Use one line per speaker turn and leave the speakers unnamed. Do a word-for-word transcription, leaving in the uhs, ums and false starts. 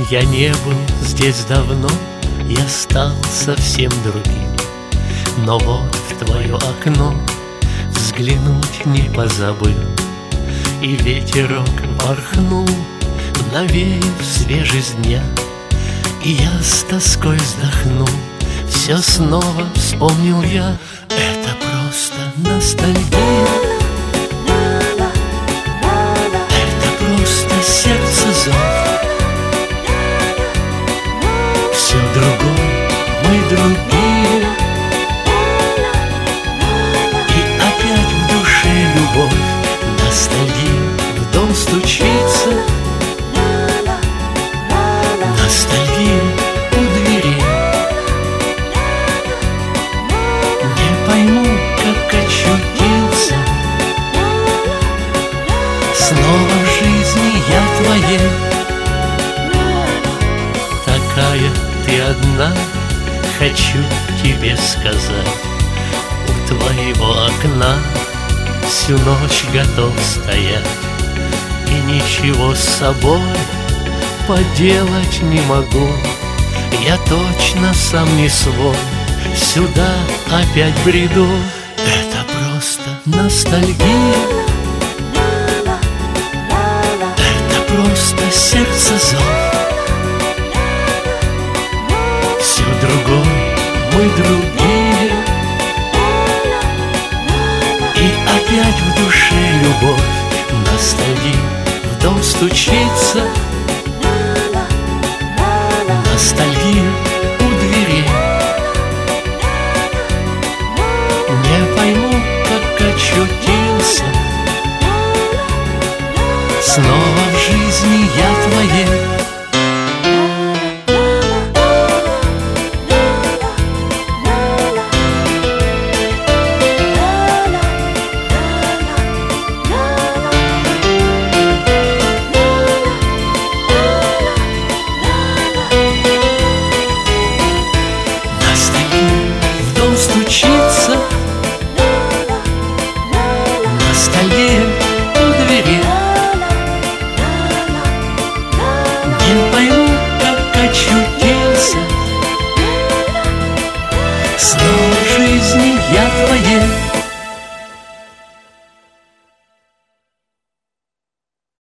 Я не был здесь давно, я стал совсем другим. Но вот в твое окно взглянуть не позабыл. И ветерок порхнул, навеяв свежесть дня. И я с тоской вздохнул, все снова вспомнил я. Это просто ностальгия, это просто сердце зов. Все другое, мы другие, и опять в душе любовь. Ностальгия в дом стучится, ностальгия у двери. Не пойму, как очутился снова в жизни я твоей. Такая ты одна, хочу тебе сказать. У твоего окна всю ночь готов стоять, и ничего с собой поделать не могу. Я точно сам не свой, сюда опять бреду. Это просто ностальгия, это просто сердце зов. Все другое, мы другие, и опять в душе любовь. Ностальгия в дом стучится, ностальгия у двери. Не пойму, как очутился снова